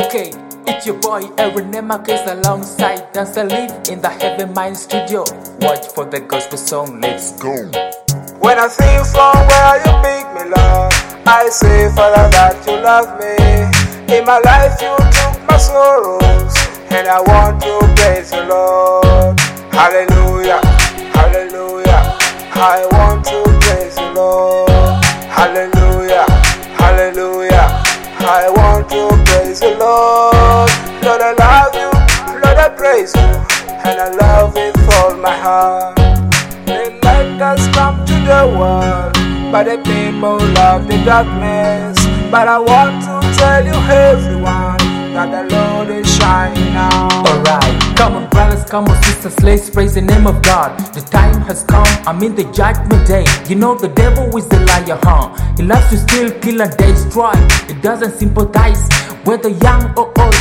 Okay, it's your boy Aaron Nemakis alongside Dancer Live in the Heaven Mind Studio. Watch for the gospel song, let's go. When I think from where you pick me, Lord, I say, Father, that you love me. In my life you took my sorrows, and I want to praise the Lord. Hallelujah, hallelujah, I want to praise the Lord. Hallelujah, hallelujah, I want to praise the Lord. Lord, I love you, Lord, I praise you, and I love it with all my heart. The light has come to the world, but the people love the darkness. But I want to tell you, everyone, that the Lord is shining now. Alright, come on brothers, come on sisters, let's praise the name of God. The time has come, I'm in the judgment day. You know the devil is the liar, huh? He loves to steal, kill and destroy. He doesn't sympathize whether young or old.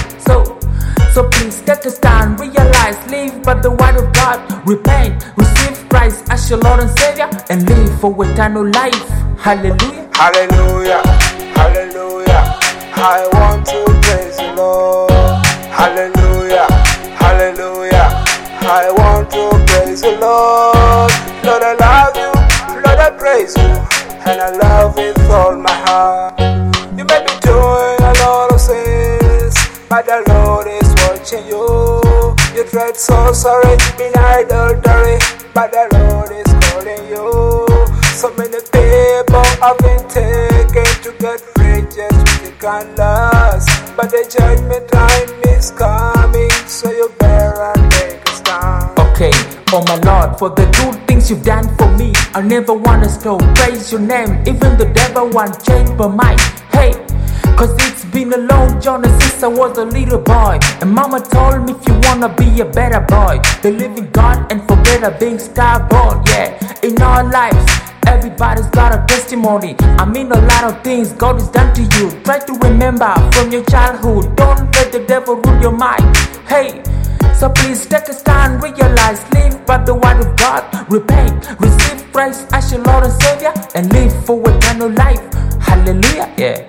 So please take a stand, realize, live by the word of God. Repent, receive Christ as your Lord and Savior, and live for eternal life. Hallelujah, hallelujah, hallelujah, I want to praise the Lord. Hallelujah, hallelujah, I want to praise the Lord. Lord, I love you, Lord, I praise you, and I love it with all my heart. You may be doing a lot of sins, but the Lord is watching you. You tried sorcery, in adultery, but the Lord is calling you. So many people have been taken to get riches with the candles, but the judgment time is coming, so you better take a stand. Okay, oh my Lord, for the good things you've done for me, I never wanna stop, praise your name. Even the devil won't change my mind. Hey, cause it's been a long journey since I was a little boy, and mama told me if you wanna be a better boy, believe in God and forget a being stubborn. Yeah, in our lives everybody's got a testimony. I mean a lot of things God has done to you. Try to remember from your childhood. Don't let the devil rule your mind. Hey, so please take a stand, realize, live by the word of God. Repent, receive Christ as your Lord and Savior, and live for eternal life. Hallelujah, yeah.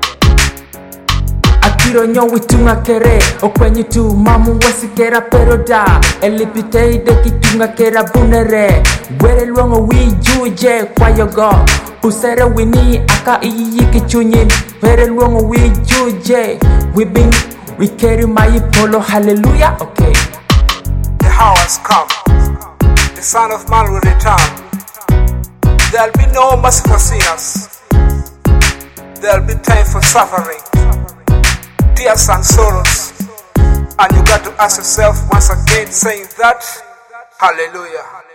Akiro nyowi tunga kere okwenye tu mamu wasikera peroda elipitei de kitunga kera bunere were luongo wi juje kwa yogo usere wini aka iyi kichunyin were luongo wi juje we carry my polo. Hallelujah. Okay, the hour has come, the Son of Man will return. There'll be no mercy for sinners. There'll be time for suffering, tears and sorrows, and you got to ask yourself once again, saying that, hallelujah.